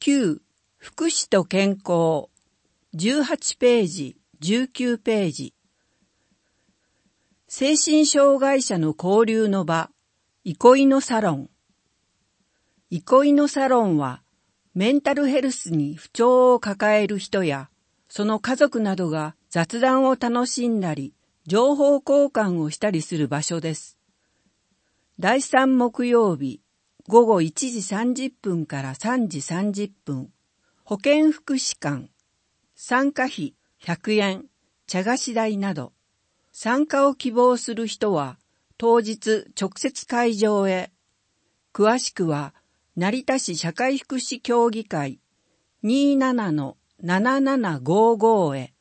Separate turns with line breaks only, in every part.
9. 福祉と健康。18ページ、19ページ。精神障害者の交流の場、憩いのサロン。憩いのサロンは、メンタルヘルスに不調を抱える人や、その家族などが雑談を楽しんだり、情報交換をしたりする場所です。第3木曜日、午後1時30分から3時30分、保健福祉館、参加費100円、茶菓子代など、参加を希望する人は当日直接会場へ。詳しくは成田市社会福祉協議会 27-7755 へ。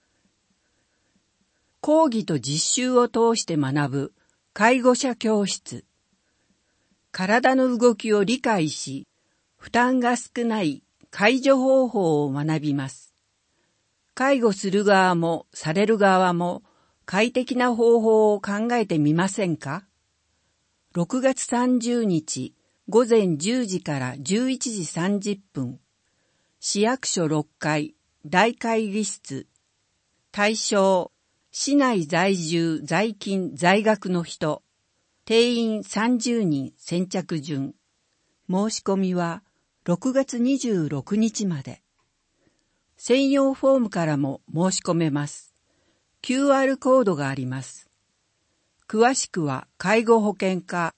講義と実習を通して学ぶ介護者教室。体の動きを理解し、負担が少ない介助方法を学びます。介護する側もされる側も快適な方法を考えてみませんか？ 6 月30日午前10時から11時30分、市役所6階大会議室。対象、市内在住在勤在学の人。定員30人先着順。申し込みは6月26日まで。専用フォームからも申し込めます。QR コードがあります。詳しくは介護保険課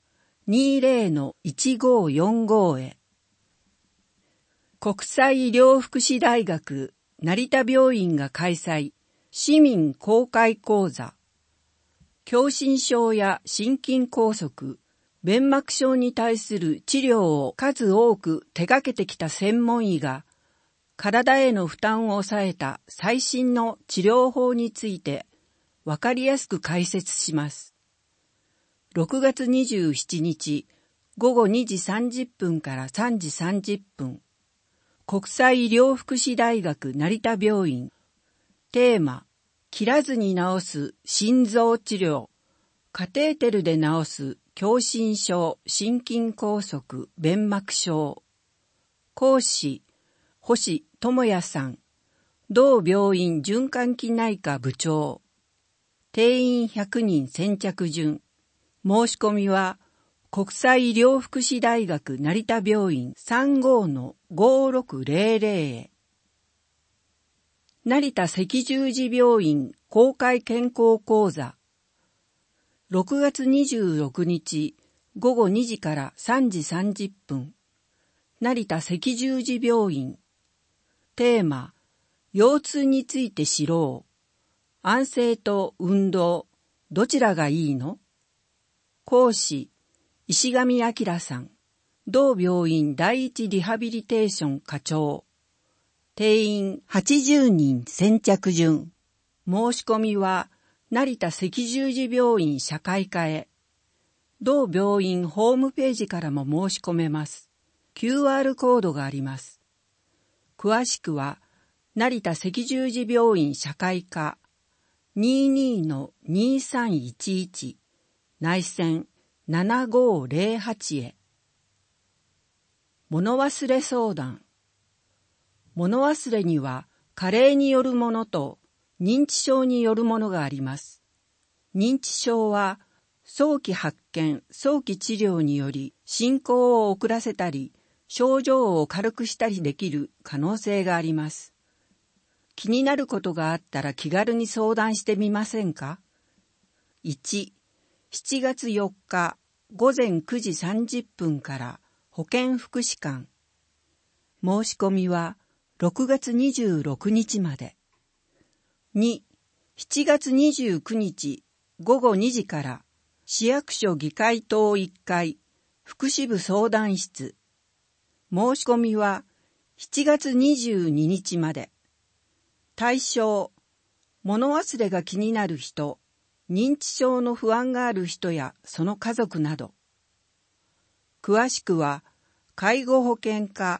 20-1545 へ。国際医療福祉大学成田病院が開催市民公開講座。狭心症や心筋梗塞、弁膜症に対する治療を数多く手掛けてきた専門医が、体への負担を抑えた最新の治療法についてわかりやすく解説します。6月27日午後2時30分から3時30分、国際医療福祉大学成田病院。テーマ、切らずに治す心臓治療、カテーテルで治す狭心症、心筋梗塞、弁膜症。講師、星智也さん、同病院循環器内科部長。定員100人先着順。申し込みは、国際医療福祉大学成田病院 35-5600 へ。成田赤十字病院公開健康講座。6月26日午後2時から3時30分。成田赤十字病院。テーマ、腰痛について知ろう。安静と運動、どちらがいいの？講師、石上明さん。同病院第一リハビリテーション課長。定員80人先着順。申し込みは成田赤十字病院社会科へ。同病院ホームページからも申し込めます。QR コードがあります。詳しくは成田赤十字病院社会科 22-2311 内線7508へ。物忘れ相談。物忘れには加齢によるものと認知症によるものがあります。認知症は早期発見、早期治療により進行を遅らせたり、症状を軽くしたりできる可能性があります。気になることがあったら気軽に相談してみませんか？ 1. 7月4日午前9時30分から保健福祉館。申し込みは6月26日まで。2. 7月29日午後2時から市役所議会棟1階福祉部相談室。申し込みは7月22日まで。対象、物忘れが気になる人、認知症の不安がある人やその家族など。詳しくは介護保険課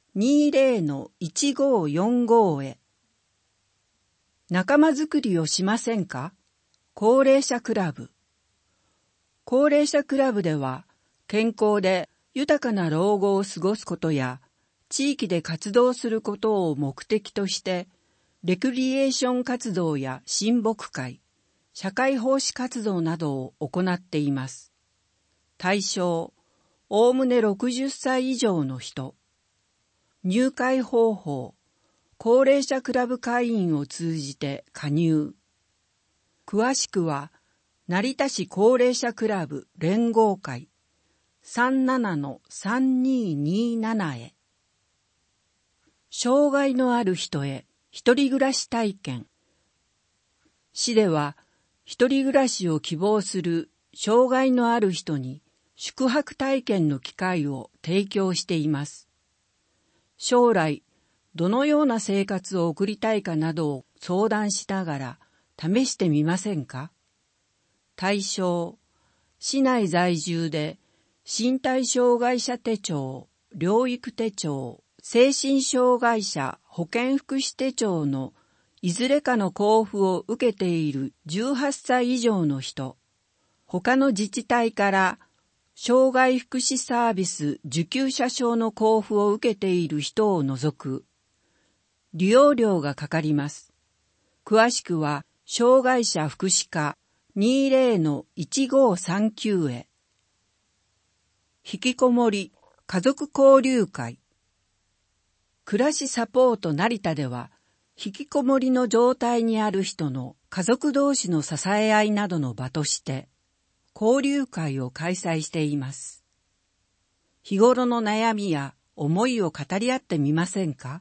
20-1545 へ。仲間づくりをしませんか？高齢者クラブ。高齢者クラブでは健康で豊かな老後を過ごすことや地域で活動することを目的として、レクリエーション活動や親睦会、社会奉仕活動などを行っています。対象、おおむね60歳以上の人。入会方法、高齢者クラブ会員を通じて加入。詳しくは、成田市高齢者クラブ連合会 37-3227 へ。障害のある人へ一人暮らし体験。市では、一人暮らしを希望する障害のある人に宿泊体験の機会を提供しています。将来、どのような生活を送りたいかなどを相談しながら試してみませんか？対象、市内在住で身体障害者手帳、療育手帳、精神障害者保健福祉手帳のいずれかの交付を受けている18歳以上の人、他の自治体から障害福祉サービス受給者証の交付を受けている人を除く、利用料がかかります。詳しくは、障害者福祉課 20-1539 へ。引きこもり家族交流会。暮らしサポート成田では、引きこもりの状態にある人の家族同士の支え合いなどの場として、交流会を開催しています。日頃の悩みや思いを語り合ってみませんか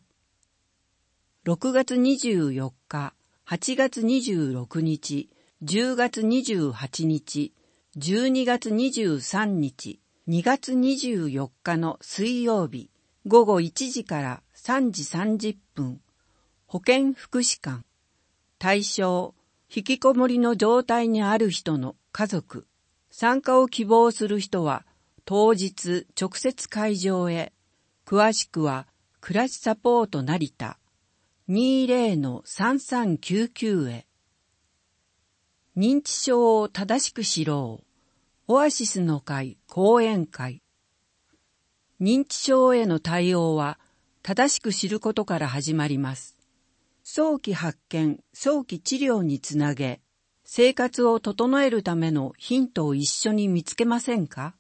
？6月24日、8月26日、10月28日、12月23日、2月24日の水曜日、午後1時から3時30分、保健福祉館。対象、引きこもりの状態にある人の家族。参加を希望する人は、当日直接会場へ。詳しくは、暮らしサポート成田。20-3399 へ。認知症を正しく知ろう。オアシスの会講演会。認知症への対応は正しく知ることから始まります。早期発見、早期治療につなげ、生活を整えるためのヒントを一緒に見つけませんか？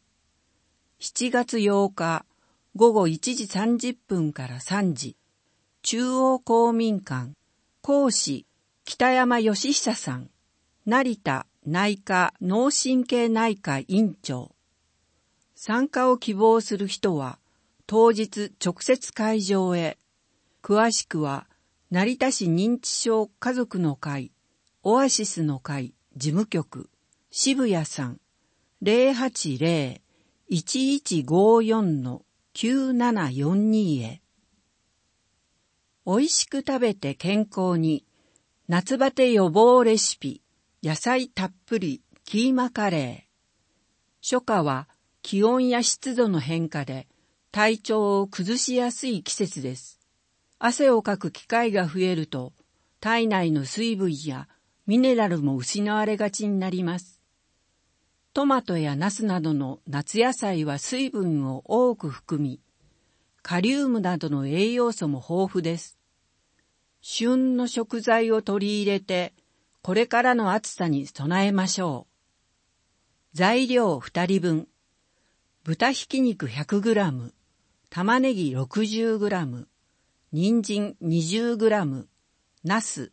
7 月8日午後1時30分から3時。中央公民館、講師、北山義久さん、成田内科脳神経内科院長。参加を希望する人は、当日直接会場へ。詳しくは、成田市認知症家族の会、オアシスの会事務局、渋谷さん、080-1154-9742 へ。おいしく食べて健康に、夏バテ予防レシピ、野菜たっぷりキーマカレー。初夏は気温や湿度の変化で体調を崩しやすい季節です。汗をかく機会が増えると、体内の水分やミネラルも失われがちになります。トマトやナスなどの夏野菜は水分を多く含み、カリウムなどの栄養素も豊富です。旬の食材を取り入れて、これからの暑さに備えましょう。材料2人分。豚ひき肉 100g、玉ねぎ 60g、人参 20g、ナス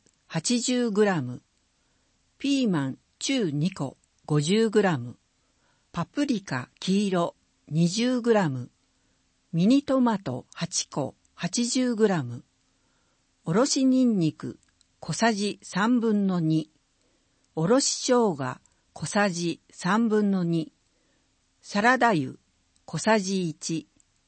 80g、ピーマン中2個 50g、パプリカ黄色 20g、ミニトマト8個 80g、おろしニンニク小さじ3分の2、おろし生姜小さじ3分の2、サラダ油小さじ1、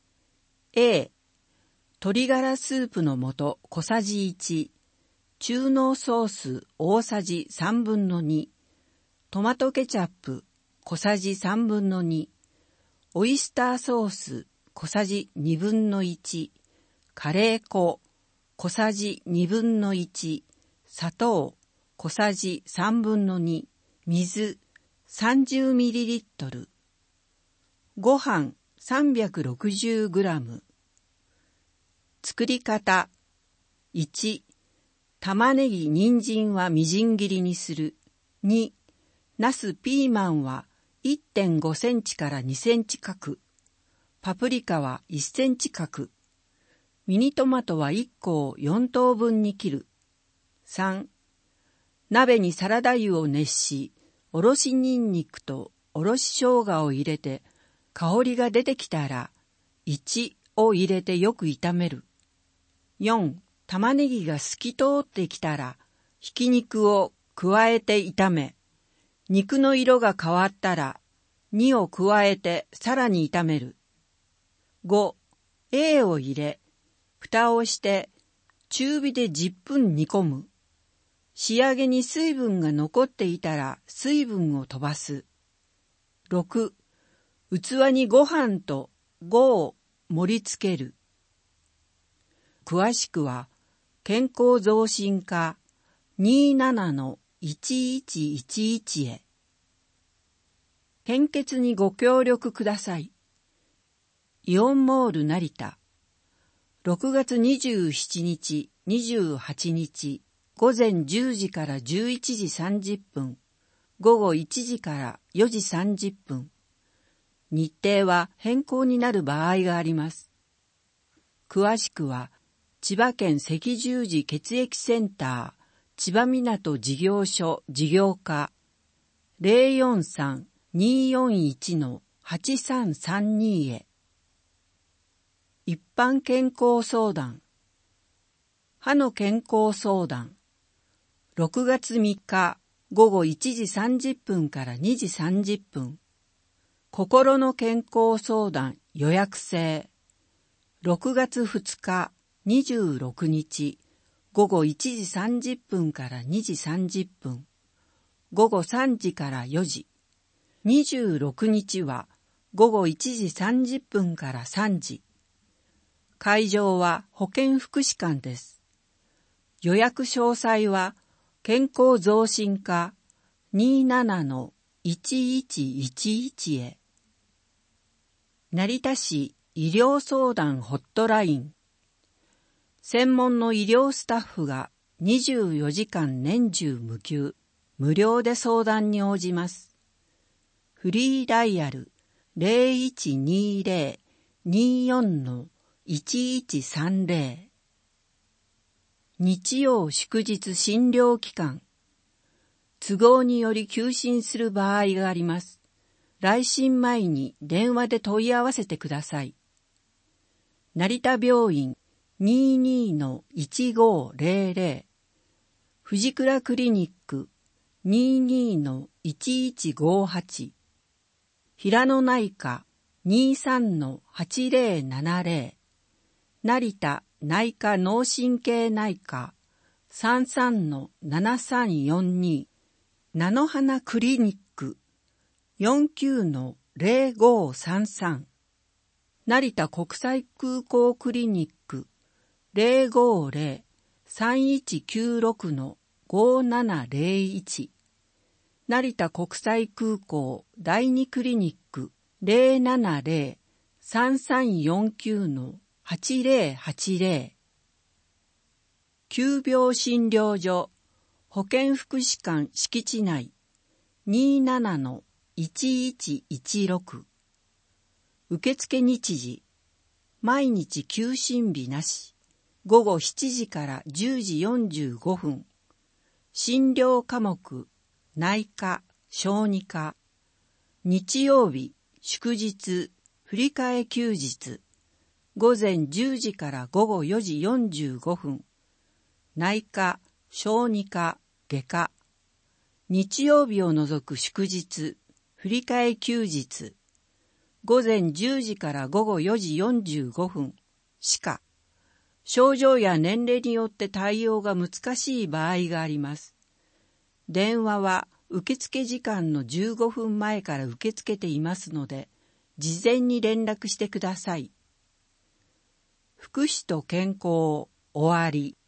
鶏ガラスープの素小さじ1、中濃ソース大さじ3分の2、トマトケチャップ小さじ3分の2、オイスターソース小さじ2分の1、カレー粉小さじ2分の1、砂糖小さじ3分の2、水 30ml、ご飯 360g、 作り方。1、玉ねぎ、人参はみじん切りにする。2、ナス、ピーマンは 1.5 センチから2センチ角。パプリカは1センチ角。ミニトマトは1個を4等分に切る。3、鍋にサラダ油を熱し、おろしニンニクとおろし生姜を入れて、香りが出てきたら、1を入れてよく炒める。4、玉ねぎが透き通ってきたら、ひき肉を加えて炒め、肉の色が変わったら、2を加えてさらに炒める。5、A を入れ、蓋をして中火で10分煮込む。仕上げに水分が残っていたら水分を飛ばす。6、器にご飯と5を盛り付ける。詳しくは、健康増進課 27-1111 へ。献血にご協力ください。イオンモール成田、6月27日、28日、午前10時から11時30分、午後1時から4時30分。日程は変更になる場合があります。詳しくは、千葉県赤十字血液センター、千葉港事業所事業課 043-241-8332 へ。一般健康相談。歯の健康相談。6月3日午後1時30分から2時30分。心の健康相談予約制。6月2日26日午後1時30分から2時30分。午後3時から4時。26日は午後1時30分から3時。会場は保健福祉館です。予約詳細は健康増進課 27-1111 へ。成田市医療相談ホットライン。専門の医療スタッフが24時間年中無休、無料で相談に応じます。フリーダイヤル 0120-24-1130。日曜祝日診療期間。都合により休診する場合があります。来診前に電話で問い合わせてください。成田病院 22-1500、藤倉クリニック 22-1158、平野内科 23-8070、成田内科脳神経内科 33-7342、菜の花クリニック 49-0533、成田国際空港クリニック 050-3196-5701、成田国際空港第二クリニック 070-3349-8080、急病診療所保健福祉館敷地内 27-1116。受付日時、毎日休診日なし、午後7時から10時45分。診療科目、内科、小児科。日曜日、祝日、振り替え休日。午前10時から午後4時45分。内科、小児科、外科。日曜日を除く祝日、振り替え休日。午前10時から午後4時45分。歯科。症状や年齢によって対応が難しい場合があります。電話は受付時間の15分前から受け付けていますので、事前に連絡してください。福祉と健康終わり。